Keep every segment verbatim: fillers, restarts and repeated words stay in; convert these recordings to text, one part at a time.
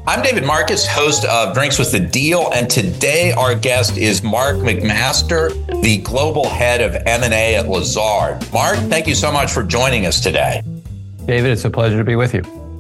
I'm David Marcus, host of Drinks with the Deal, and today our guest is Mark McMaster, the global head of M and A at Lazard. Mark, thank you so much for joining us today. David, it's a pleasure to be with you.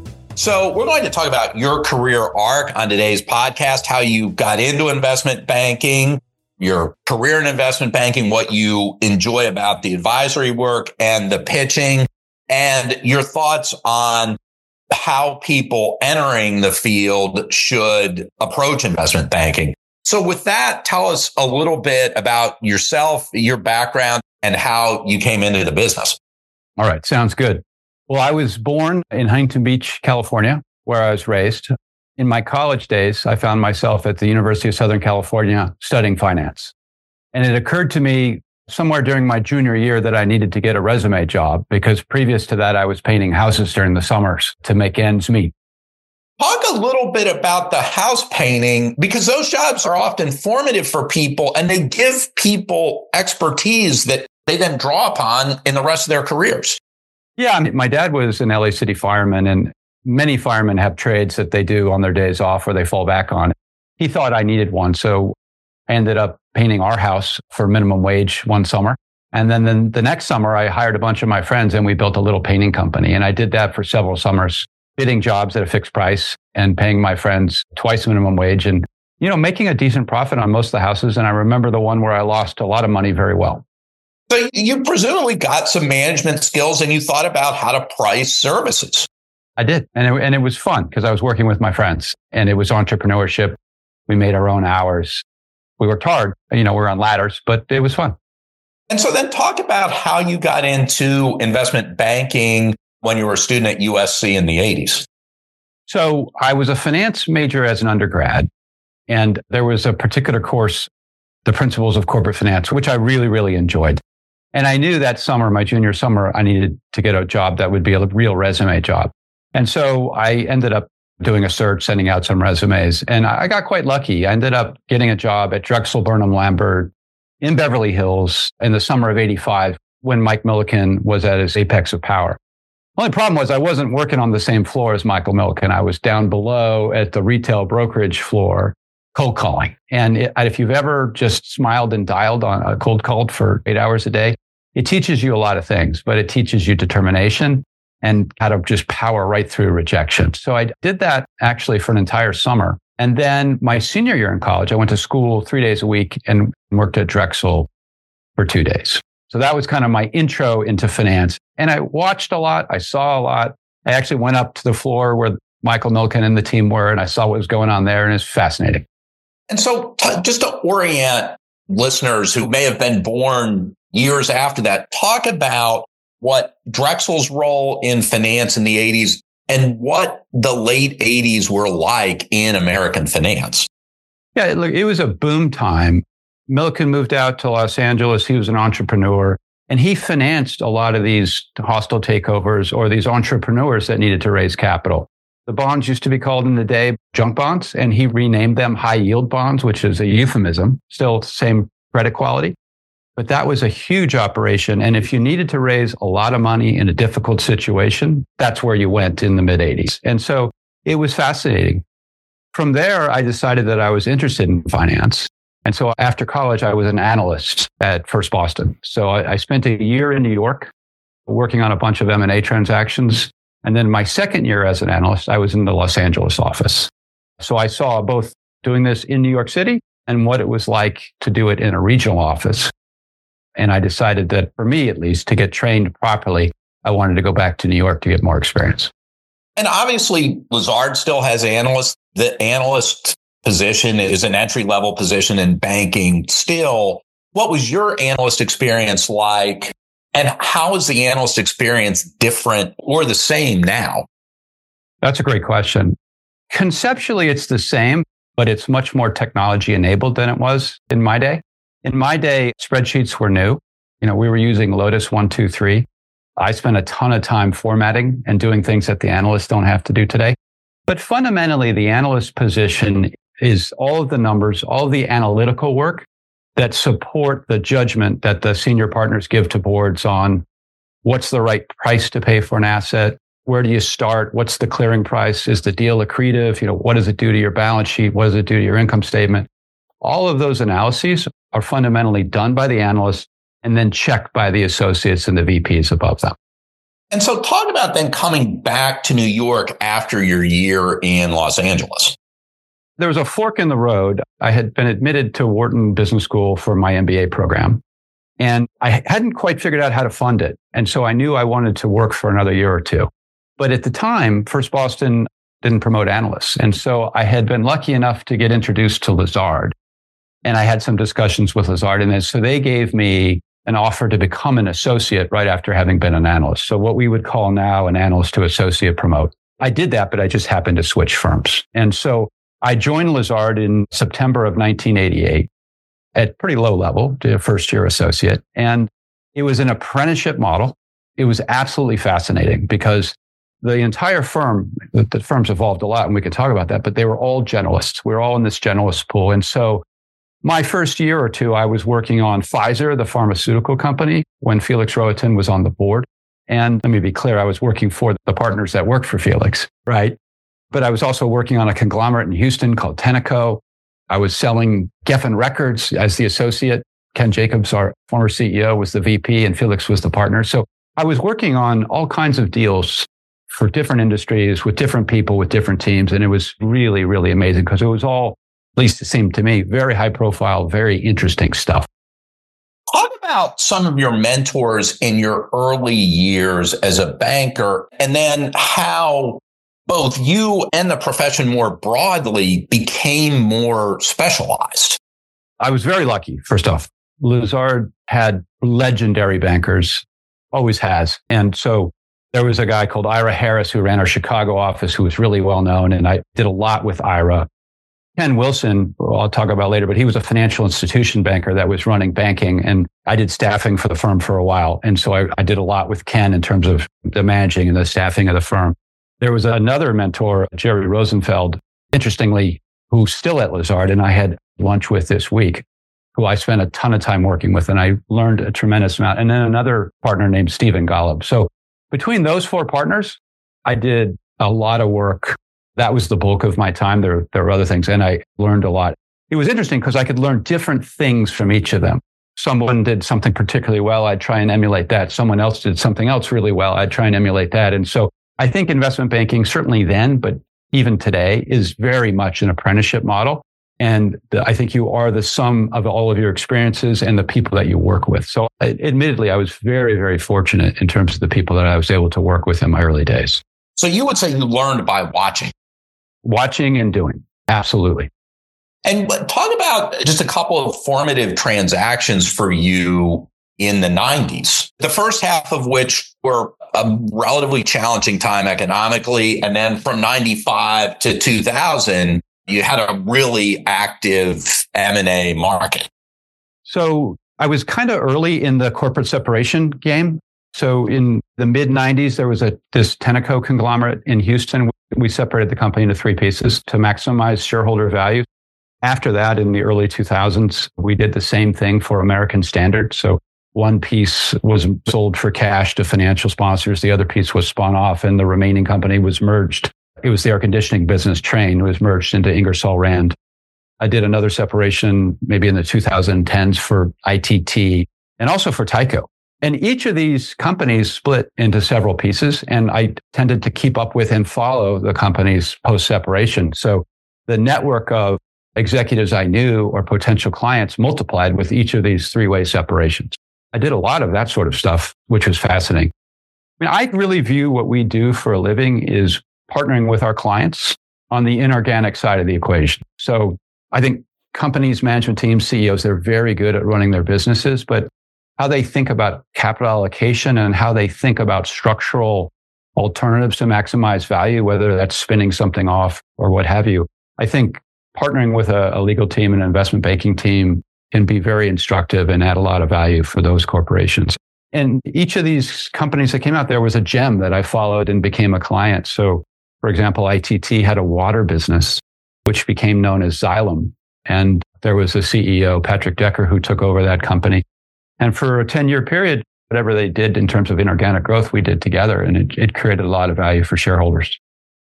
So we're going to talk about your career arc on today's podcast, how you got into investment banking, your career in investment banking, what you enjoy about the advisory work and the pitching, and your thoughts on how people entering the field should approach investment banking. So with that, tell us a little bit about yourself, your background, and how you came into the business. All right. Sounds good. Well, I was born in Huntington Beach, California, where I was raised. In my college days, I found myself at the University of Southern California studying finance. And it occurred to me somewhere during my junior year that I needed to get a resume job because previous to that, I was painting houses during the summers to make ends meet. Talk a little bit about the house painting, because those jobs are often formative for people and they give people expertise that they then draw upon in the rest of their careers. Yeah, I mean, my dad was an L A City fireman, and many firemen have trades that they do on their days off or they fall back on. He thought I needed one, so I ended up painting our house for minimum wage one summer. And then, then the next summer, I hired a bunch of my friends and we built a little painting company. And I did that for several summers, bidding jobs at a fixed price and paying my friends twice minimum wage and, you know, making a decent profit on most of the houses. And I remember the one where I lost a lot of money very well. So you presumably got some management skills and you thought about how to price services. I did. And it, and it was fun because I was working with my friends and it was entrepreneurship. We made our own hours. We worked hard, you know, we were on ladders, but it was fun. And so then talk about how you got into investment banking when you were a student at U S C in the eighties. So I was a finance major as an undergrad, and there was a particular course, the Principles of Corporate Finance, which I really, really enjoyed. And I knew that summer, my junior summer, I needed to get a job that would be a real resume job. And so I ended up doing a search, sending out some resumes. And I got quite lucky. I ended up getting a job at Drexel Burnham Lambert in Beverly Hills in the summer of eighty-five when Mike Millikan was at his apex of power. The only problem was I wasn't working on the same floor as Michael Millikan. I was down below at the retail brokerage floor, cold calling. And it, if you've ever just smiled and dialed on a cold called for eight hours a day, it teaches you a lot of things, but it teaches you determination and how to just power right through rejection. So I did that actually for an entire summer. And then my senior year in college, I went to school three days a week and worked at Drexel for two days. So that was kind of my intro into finance. And I watched a lot. I saw a lot. I actually went up to the floor where Michael Millikan and the team were, and I saw what was going on there, and it's fascinating. And so t- just to orient listeners who may have been born years after that, talk about what Drexel's role in finance in the eighties and what the late eighties were like in American finance. Yeah, look, it was a boom time. Millikan moved out to Los Angeles. He was an entrepreneur and he financed a lot of these hostile takeovers or these entrepreneurs that needed to raise capital. The bonds used to be called in the day junk bonds, and he renamed them high yield bonds, which is a euphemism, still same credit quality. But that was a huge operation. And if you needed to raise a lot of money in a difficult situation, that's where you went in the mid eighties. And so it was fascinating. From there, I decided that I was interested in finance. And so after college, I was an analyst at First Boston. So I, I spent a year in New York working on a bunch of M and A transactions. And then my second year as an analyst, I was in the Los Angeles office. So I saw both doing this in New York City and what it was like to do it in a regional office. And I decided that for me, at least, to get trained properly, I wanted to go back to New York to get more experience. And obviously, Lazard still has analysts. The analyst position is an entry-level position in banking still. What was your analyst experience like? And how is the analyst experience different or the same now? That's a great question. Conceptually, it's the same, but it's much more technology enabled than it was in my day. In my day, spreadsheets were new. You know, we were using Lotus one two three. I spent a ton of time formatting and doing things that the analysts don't have to do today. But fundamentally, the analyst position is all of the numbers, all of the analytical work that support the judgment that the senior partners give to boards on what's the right price to pay for an asset, Where do you start? What's the clearing price? Is the deal accretive? You know, what does it do to your balance sheet? What does it do to your income statement? All of those analyses are fundamentally done by the analysts and then checked by the associates and the V Ps above them. And so talk about then coming back to New York after your year in Los Angeles. There was a fork in the road. I had been admitted to Wharton Business School for my M B A program, and I hadn't quite figured out how to fund it. And so I knew I wanted to work for another year or two. But at the time, First Boston didn't promote analysts. And so I had been lucky enough to get introduced to Lazard. And I had some discussions with Lazard. And then, so they gave me an offer to become an associate right after having been an analyst. So what we would call now an analyst to associate promote. I did that, but I just happened to switch firms. And so I joined Lazard in September of nineteen eighty-eight at pretty low level, to a first year associate. And it was an apprenticeship model. It was absolutely fascinating because the entire firm, the, the firm's evolved a lot and we could talk about that, but they were all generalists. We were all in this generalist pool. And so my first year or two, I was working on Pfizer, the pharmaceutical company, when Felix Rohatyn was on the board. And let me be clear, I was working for the partners that worked for Felix, right? But I was also working on a conglomerate in Houston called Tenneco. I was selling Geffen Records as the associate. Ken Jacobs, our former C E O, was the V P and Felix was the partner. So I was working on all kinds of deals for different industries with different people, with different teams. And it was really, really amazing because it was all, at least it seemed to me, very high profile, very interesting stuff. Talk about some of your mentors in your early years as a banker, and then how both you and the profession more broadly became more specialized. I was very lucky, first off. Lazard had legendary bankers, always has. And so there was a guy called Ira Harris who ran our Chicago office who was really well known. And I did a lot with Ira. Ken Wilson, who I'll talk about later, but he was a financial institution banker that was running banking. And I did staffing for the firm for a while. And so I, I did a lot with Ken in terms of the managing and the staffing of the firm. There was another mentor, Jerry Rosenfeld, interestingly, who's still at Lazard, and I had lunch with this week, who I spent a ton of time working with, and I learned a tremendous amount. And then another partner named Stephen Golub. So between those four partners, I did a lot of work. That was the bulk of my time. There, there were other things, and I learned a lot. It was interesting because I could learn different things from each of them. Someone did something particularly well, I'd try and emulate that. Someone else did something else really well, I'd try and emulate that. And so I think investment banking, certainly then, but even today, is very much an apprenticeship model. And the, I think you are the sum of all of your experiences and the people that you work with. So admittedly, I was very, very fortunate in terms of the people that I was able to work with in my early days. So you would say you learned by watching? Watching and doing. Absolutely. And talk about just a couple of formative transactions for you in the nineties, the first half of which were a relatively challenging time economically. And then from ninety-five to two thousand, you had a really active M and A market. So I was kind of early in the corporate separation game. So in the mid nineties, there was a this Tenneco conglomerate in Houston. We separated the company into three pieces to maximize shareholder value. After that, in the early two thousands, we did the same thing for American Standard. So one piece was sold for cash to financial sponsors. The other piece was spun off and the remaining company was merged. It was the air conditioning business Trane. It was merged into Ingersoll Rand. I did another separation maybe in the two thousand tens for I T T and also for Tyco. And each of these companies split into several pieces. And I tended to keep up with and follow the companies post-separation. So the network of executives I knew or potential clients multiplied with each of these three-way separations. I did a lot of that sort of stuff, which was fascinating. I mean, I really view what we do for a living is partnering with our clients on the inorganic side of the equation. So I think companies, management teams, C E Os, they're very good at running their businesses, but how they think about capital allocation and how they think about structural alternatives to maximize value, whether that's spinning something off or what have you. I think partnering with a, a legal team and an investment banking team can be very instructive and add a lot of value for those corporations. And each of these companies that came out, there was a gem that I followed and became a client. So, for example, I T T had a water business, which became known as Xylem. And there was a C E O, Patrick Decker, who took over that company. And for a ten-year period, whatever they did in terms of inorganic growth, we did together. And it, it created a lot of value for shareholders.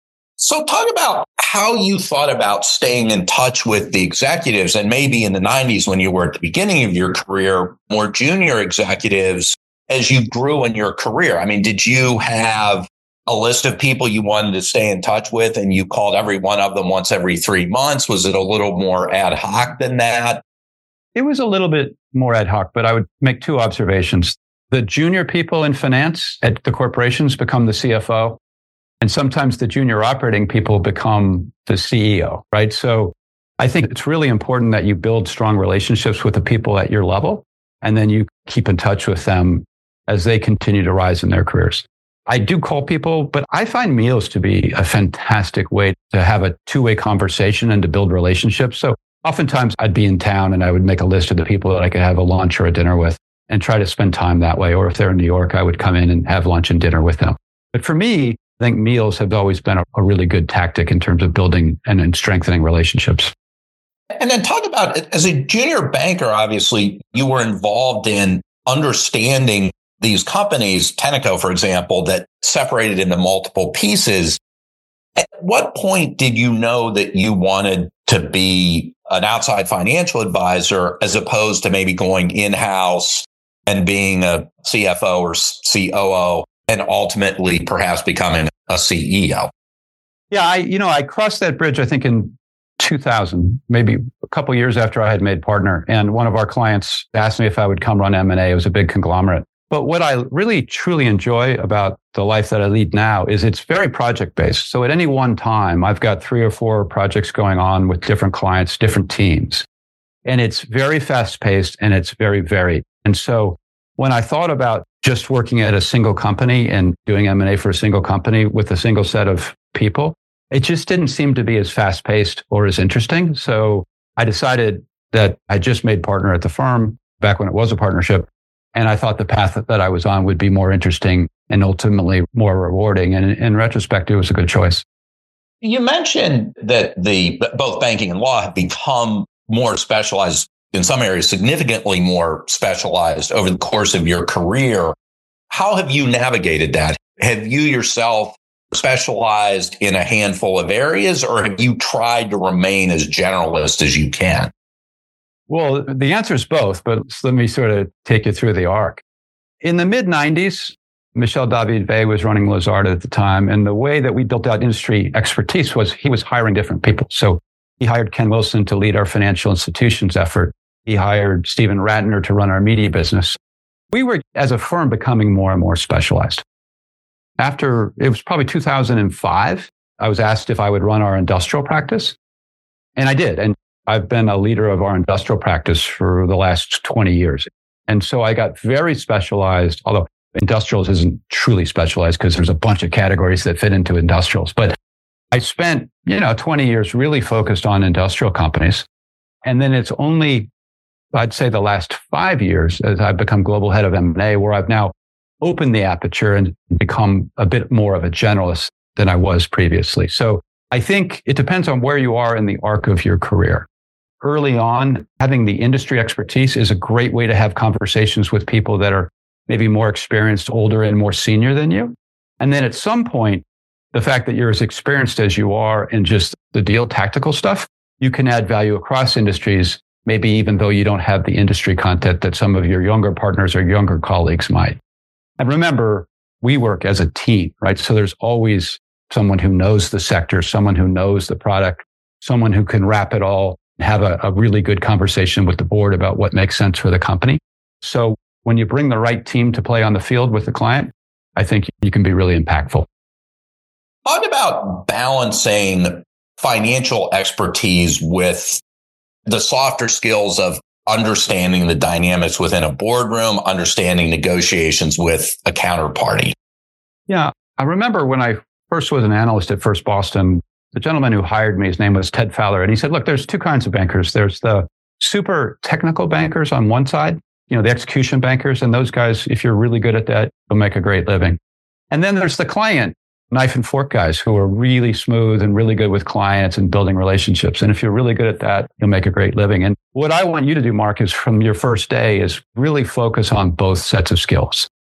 So talk about how you thought about staying in touch with the executives, and maybe in the nineties when you were at the beginning of your career, more junior executives as you grew in your career. I mean, did you have a list of people you wanted to stay in touch with and you called every one of them once every three months? Was it a little more ad hoc than that? It was a little bit more ad hoc, but I would make two observations. The junior people in finance at the corporations become the C F O. And sometimes the junior operating people become the C E O, right? So I think it's really important that you build strong relationships with the people at your level, and then you keep in touch with them as they continue to rise in their careers. I do call people, but I find meals to be a fantastic way to have a two-way conversation and to build relationships. So oftentimes I'd be in town and I would make a list of the people that I could have a lunch or a dinner with and try to spend time that way. Or if they're in New York, I would come in and have lunch and dinner with them. But for me, I think meals have always been a, a really good tactic in terms of building and, and strengthening relationships. And then talk about, as a junior banker, obviously, you were involved in understanding these companies, Tenneco, for example, that separated into multiple pieces. At what point did you know that you wanted to be an outside financial advisor as opposed to maybe going in-house and being a C F O or C O O and ultimately perhaps becoming a C E O? Yeah, I, you know, I crossed that bridge, I think in two thousand, maybe a couple of years after I had made partner. And one of our clients asked me if I would come run M and A. It was a big conglomerate. But what I really, truly enjoy about the life that I lead now is it's very project-based. So at any one time, I've got three or four projects going on with different clients, different teams. And it's very fast-paced and it's very varied. And so when I thought about just working at a single company and doing M and A for a single company with a single set of people, it just didn't seem to be as fast-paced or as interesting. So I decided that I just made partner at the firm back when it was a partnership. And I thought the path that I was on would be more interesting and ultimately more rewarding. And in, in retrospect, it was a good choice. You mentioned that the both banking and law have become more specialized, in some areas significantly more specialized over the course of your career. How have you navigated that? Have you yourself specialized in a handful of areas, or have you tried to remain as generalist as you can? Well, the answer is both, but let me sort of take you through the arc. In the mid nineties, Michel David Vey was running Lazard at the time. And the way that we built out industry expertise was he was hiring different people. So he hired Ken Wilson to lead our financial institutions effort. He hired Stephen Ratner to run our media business. We were, as a firm, becoming more and more specialized. After, it was probably two thousand five, I was asked if I would run our industrial practice. And I did. And I've been a leader of our industrial practice for the last twenty years. And so I got very specialized, although industrials isn't truly specialized because there's a bunch of categories that fit into industrials. But I spent, you know, twenty years really focused on industrial companies. And then it's only, I'd say the last five years as I've become global head of M and A, where I've now opened the aperture and become a bit more of a generalist than I was previously. So I think it depends on where you are in the arc of your career. Early on, having the industry expertise is a great way to have conversations with people that are maybe more experienced, older, and more senior than you. And then at some point, the fact that you're as experienced as you are in just the deal tactical stuff, you can add value across industries, maybe even though you don't have the industry content that some of your younger partners or younger colleagues might. And remember, we work as a team, right? So there's always someone who knows the sector, someone who knows the product, someone who can wrap it all, have a, a really good conversation with the board about what makes sense for the company. So when you bring the right team to play on the field with the client, I think you can be really impactful. Talk about balancing financial expertise with the softer skills of understanding the dynamics within a boardroom, understanding negotiations with a counterparty. Yeah, I remember when I first was an analyst at First Boston, the gentleman who hired me, his name was Ted Fowler, and he said, look, there's two kinds of bankers. There's the super technical bankers on one side, you know, the execution bankers, and those guys, if you're really good at that, you'll make a great living. And then there's the client, knife and fork guys who are really smooth and really good with clients and building relationships. And if you're really good at that, you'll make a great living. And what I want you to do, Mark, is from your first day is really focus on both sets of skills.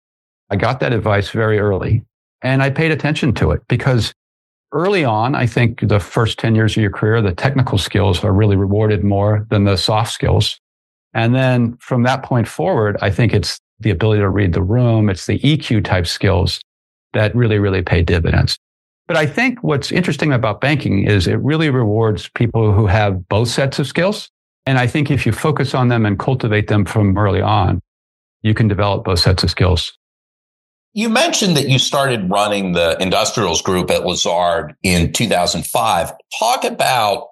I got that advice very early and I paid attention to it because early on, I think the first ten years of your career, the technical skills are really rewarded more than the soft skills. And then from that point forward, I think it's the ability to read the room. It's the E Q type skills that really, really pay dividends. But I think what's interesting about banking is it really rewards people who have both sets of skills. And I think if you focus on them and cultivate them from early on, you can develop both sets of skills. You mentioned that you started running the industrials group at Lazard in two thousand five. Talk about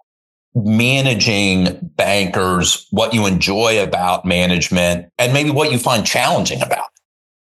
managing bankers, what you enjoy about management, and maybe what you find challenging about it.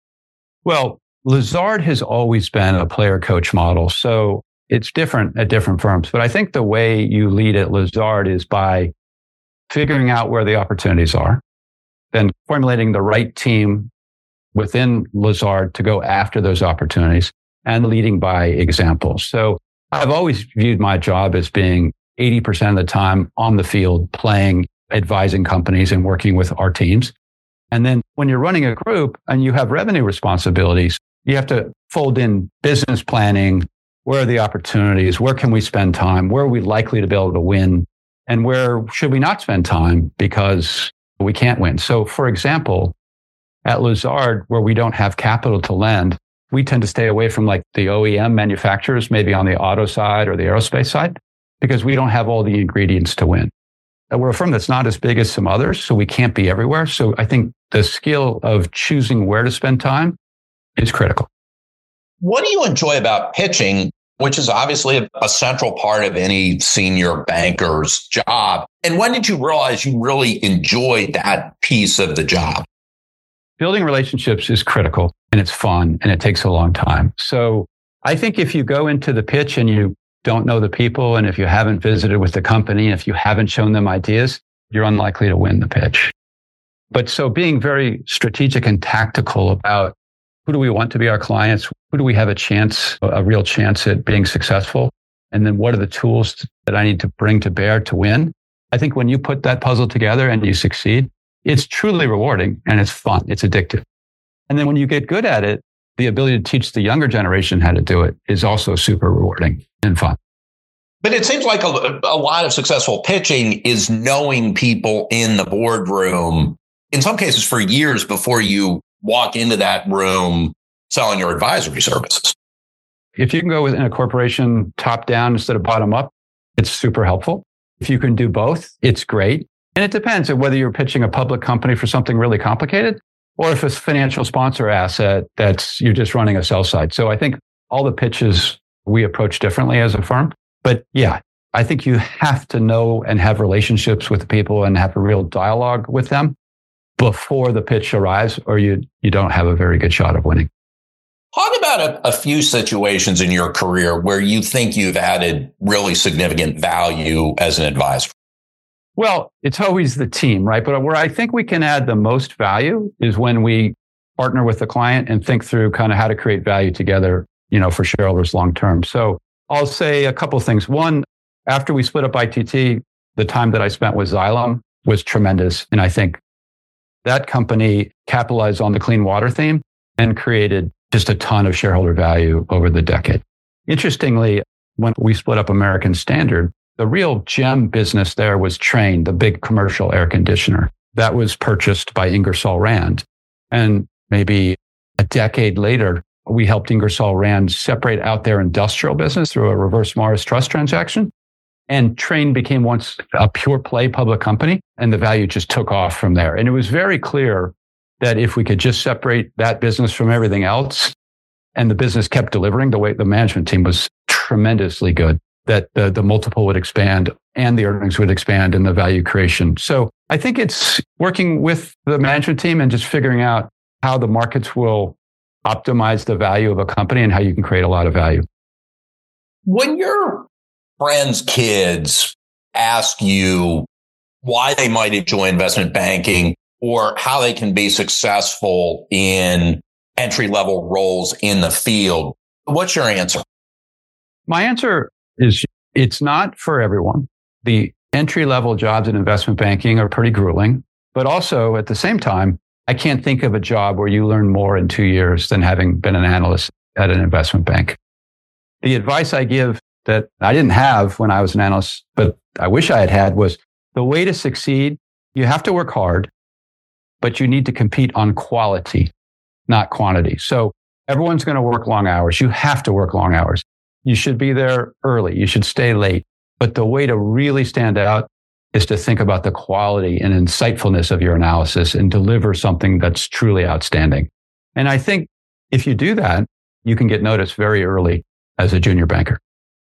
Well, Lazard has always been a player coach model. So it's different at different firms. But I think the way you lead at Lazard is by figuring out where the opportunities are, then formulating the right team within Lazard to go after those opportunities and leading by example. So I've always viewed my job as being eighty percent of the time on the field, playing, advising companies and working with our teams. And then when you're running a group and you have revenue responsibilities, you have to fold in business planning. Where are the opportunities? Where can we spend time? Where are we likely to be able to win? And where should we not spend time because we can't win? So for example, at Lazard, where we don't have capital to lend, we tend to stay away from like the O E M manufacturers, maybe on the auto side or the aerospace side, because we don't have all the ingredients to win. And we're a firm that's not as big as some others, so we can't be everywhere. So I think the skill of choosing where to spend time is critical. What do you enjoy about pitching, which is obviously a, a central part of any senior banker's job? And when did you realize you really enjoyed that piece of the job? Building relationships is critical and it's fun and it takes a long time. So I think if you go into the pitch and you don't know the people, and if you haven't visited with the company, if you haven't shown them ideas, you're unlikely to win the pitch. But so being very strategic and tactical about who do we want to be our clients? Who do we have a chance, a real chance at being successful? And then what are the tools that I need to bring to bear to win? I think when you put that puzzle together and you succeed, it's truly rewarding and it's fun. It's addictive. And then when you get good at it, the ability to teach the younger generation how to do it is also super rewarding and fun. But it seems like a, a lot of successful pitching is knowing people in the boardroom, in some cases for years before you walk into that room selling your advisory services. If you can go within a corporation top down instead of bottom up, it's super helpful. If you can do both, it's great. And it depends on whether you're pitching a public company for something really complicated or if it's a financial sponsor asset that's you're just running a sell side. So I think all the pitches we approach differently as a firm. But yeah, I think you have to know and have relationships with the people and have a real dialogue with them before the pitch arrives, or you you don't have a very good shot of winning. Talk about a, a few situations in your career where you think you've added really significant value as an advisor. Well, it's always the team, right? But where I think we can add the most value is when we partner with the client and think through kind of how to create value together, you know, for shareholders long term. So I'll say a couple of things. One, after we split up I T T, the time that I spent with Xylem was tremendous. And I think that company capitalized on the clean water theme and created just a ton of shareholder value over the decade. Interestingly, when we split up American Standard, the real gem business there was Trane, the big commercial air conditioner. That was purchased by Ingersoll Rand. And maybe a decade later, we helped Ingersoll Rand separate out their industrial business through a reverse Morris Trust transaction. And Trane became once a pure play public company, and the value just took off from there. And it was very clear that if we could just separate that business from everything else, and the business kept delivering, the way the management team was tremendously good, that the, the multiple would expand and the earnings would expand and the value creation. So I think it's working with the management team and just figuring out how the markets will optimize the value of a company and how you can create a lot of value. When your friends' kids ask you why they might enjoy investment banking or how they can be successful in entry-level roles in the field, what's your answer? My answer is it's not for everyone. The entry-level jobs in investment banking are pretty grueling, but also at the same time, I can't think of a job where you learn more in two years than having been an analyst at an investment bank. The advice I give that I didn't have when I was an analyst, but I wish I had had was the way to succeed, you have to work hard, but you need to compete on quality, not quantity. So everyone's going to work long hours. You have to work long hours. You should be there early. You should stay late. But the way to really stand out is to think about the quality and insightfulness of your analysis and deliver something that's truly outstanding. And I think if you do that, you can get noticed very early as a junior banker.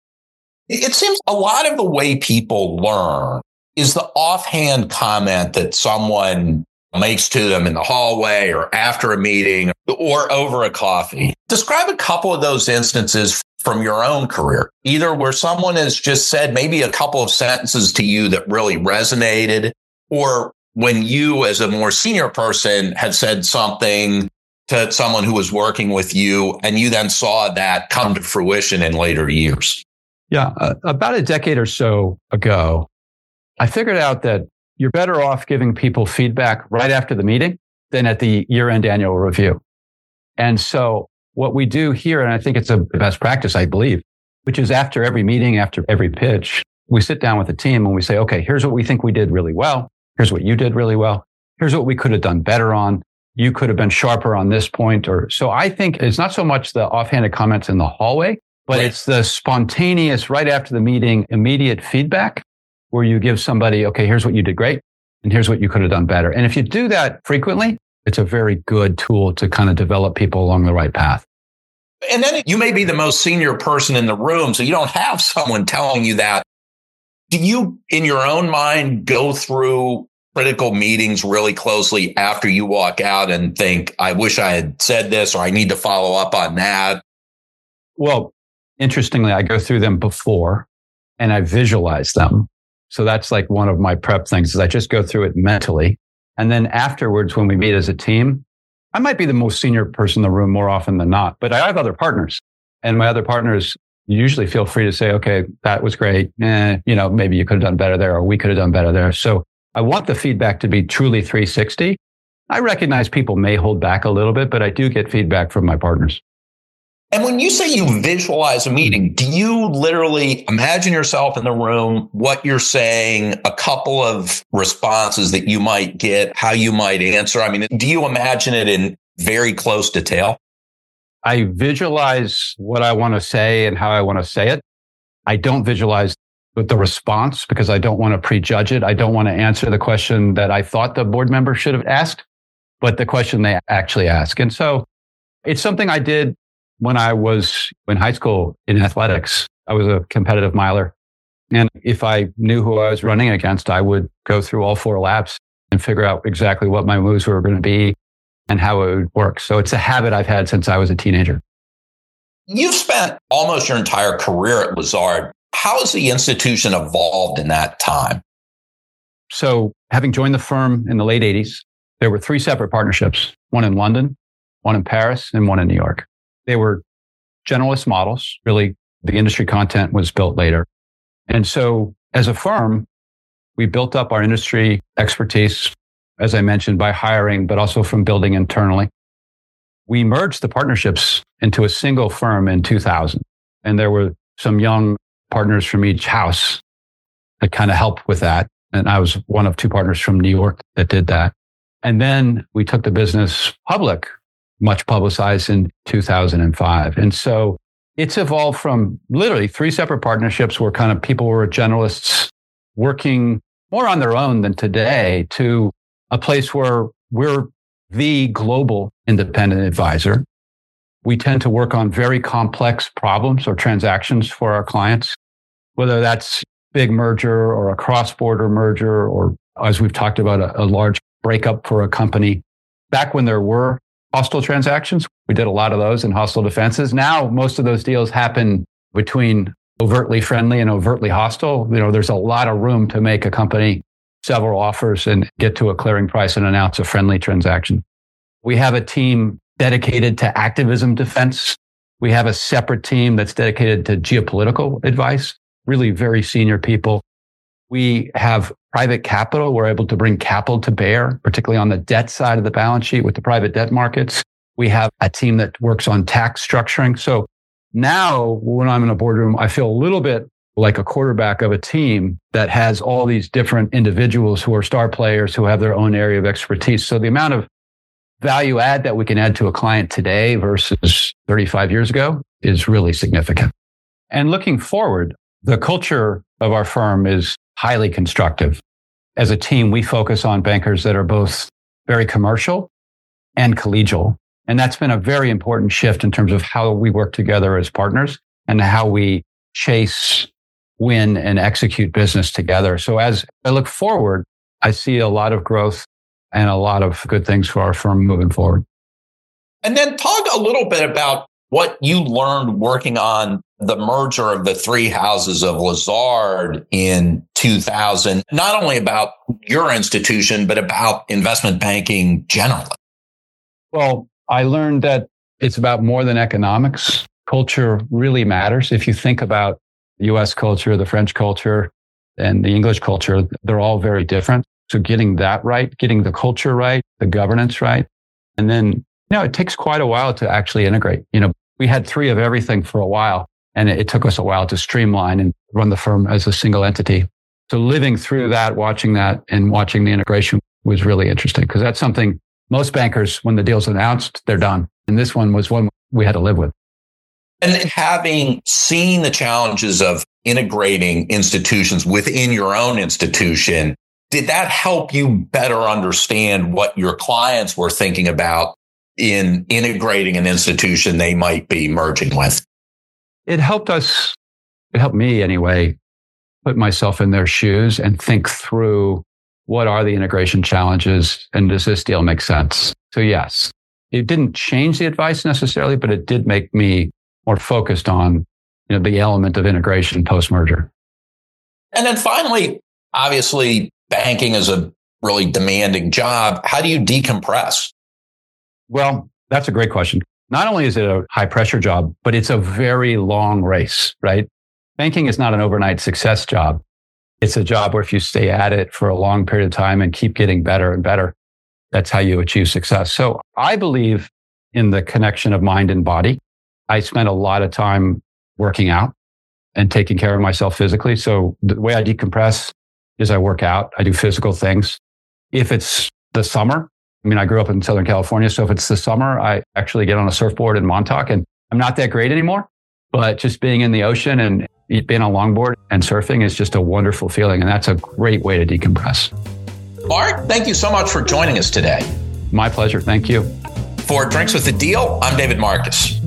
It seems a lot of the way people learn is the offhand comment that someone makes to them in the hallway or after a meeting or over a coffee. Describe a couple of those instances from your own career, either where someone has just said maybe a couple of sentences to you that really resonated, or when you as a more senior person have said something to someone who was working with you and you then saw that come to fruition in later years. Yeah, uh, about a decade or so ago, I figured out that you're better off giving people feedback right after the meeting than at the year-end annual review. And so what we do here, and I think it's a best practice, I believe, which is after every meeting, after every pitch, we sit down with the team and we say, okay, here's what we think we did really well. Here's what you did really well. Here's what we could have done better on. You could have been sharper on this point. Or so I think it's not so much the offhanded comments in the hallway, but right. It's the spontaneous, right after the meeting, immediate feedback where you give somebody, okay, here's what you did great. And here's what you could have done better. And if you do that frequently, it's a very good tool to kind of develop people along the right path. And then you may be the most senior person in the room, so you don't have someone telling you that. Do you, in your own mind, go through critical meetings really closely after you walk out and think, I wish I had said this, or I need to follow up on that? Well, interestingly, I go through them before and I visualize them. So that's like one of my prep things is I just go through it mentally. And then afterwards, when we meet as a team, I might be the most senior person in the room more often than not, but I have other partners, and my other partners usually feel free to say, okay, that was great. Eh, you know, maybe you could have done better there, or we could have done better there. So I want the feedback to be truly three sixty. I recognize people may hold back a little bit, but I do get feedback from my partners. And when you say you visualize a meeting, do you literally imagine yourself in the room, what you're saying, a couple of responses that you might get, how you might answer? I mean, do you imagine it in very close detail? I visualize what I want to say and how I want to say it. I don't visualize the response because I don't want to prejudge it. I don't want to answer the question that I thought the board member should have asked, but the question they actually ask. And so it's something I did when I was in high school in athletics. I was a competitive miler. And if I knew who I was running against, I would go through all four laps and figure out exactly what my moves were going to be and how it would work. So it's a habit I've had since I was a teenager. You've spent almost your entire career at Lazard. How has the institution evolved in that time? So having joined the firm in the late eighties, there were three separate partnerships, one in London, one in Paris, and one in New York. They were generalist models. Really, the industry content was built later. And so as a firm, we built up our industry expertise, as I mentioned, by hiring, but also from building internally. We merged the partnerships into a single firm in two thousand. And there were some young partners from each house that kind of helped with that. And I was one of two partners from New York that did that. And then we took the business public, much publicized in two thousand five. And so it's evolved from literally three separate partnerships where kind of people were generalists working more on their own than today to a place where we're the global independent advisor. We tend to work on very complex problems or transactions for our clients, whether that's big merger or a cross-border merger, or as we've talked about, a, a large breakup for a company. Back when there were hostile transactions, we did a lot of those in hostile defenses. Now, most of those deals happen between overtly friendly and overtly hostile. You know, there's a lot of room to make a company several offers and get to a clearing price and announce a friendly transaction. We have a team dedicated to activism defense. We have a separate team that's dedicated to geopolitical advice, really very senior people. We have private capital. We're able to bring capital to bear, particularly on the debt side of the balance sheet with the private debt markets. We have a team that works on tax structuring. So now when I'm in a boardroom, I feel a little bit like a quarterback of a team that has all these different individuals who are star players who have their own area of expertise. So the amount of value add that we can add to a client today versus thirty-five years ago is really significant. And looking forward, the culture of our firm is highly constructive. As a team, we focus on bankers that are both very commercial and collegial. And that's been a very important shift in terms of how we work together as partners and how we chase, win, and execute business together. So as I look forward, I see a lot of growth and a lot of good things for our firm moving forward. And then talk a little bit about what you learned working on the merger of the three houses of Lazard in two thousand, not only about your institution, but about investment banking generally. Well, I learned that it's about more than economics. Culture really matters. If you think about the U S culture, the French culture, and the English culture, they're all very different. So getting that right, getting the culture right, the governance right. And then, you know, it takes quite a while to actually integrate. You know, we had three of everything for a while, and it, it took us a while to streamline and run the firm as a single entity. So living through that, watching that, and watching the integration was really interesting because that's something most bankers, when the deal's announced, they're done. And this one was one we had to live with. And having seen the challenges of integrating institutions within your own institution, did that help you better understand what your clients were thinking about in integrating an institution they might be merging with? It helped us, it helped me anyway, put myself in their shoes and think through what are the integration challenges and does this deal make sense? So yes, it didn't change the advice necessarily, but it did make me more focused on, you know, the element of integration post-merger. And then finally, obviously, banking is a really demanding job. How do you decompress? Well, that's a great question. Not only is it a high pressure job, but it's a very long race, right? Banking is not an overnight success job. It's a job where if you stay at it for a long period of time and keep getting better and better, that's how you achieve success. So I believe in the connection of mind and body. I spend a lot of time working out and taking care of myself physically. So the way I decompress is I work out. I do physical things. If it's the summer, I mean, I grew up in Southern California. So if it's the summer, I actually get on a surfboard in Montauk, and I'm not that great anymore, but just being in the ocean and being on longboard and surfing is just a wonderful feeling. And that's a great way to decompress. Mark, thank you so much for joining us today. My pleasure. Thank you. For Drinks with the Deal, I'm David Marcus.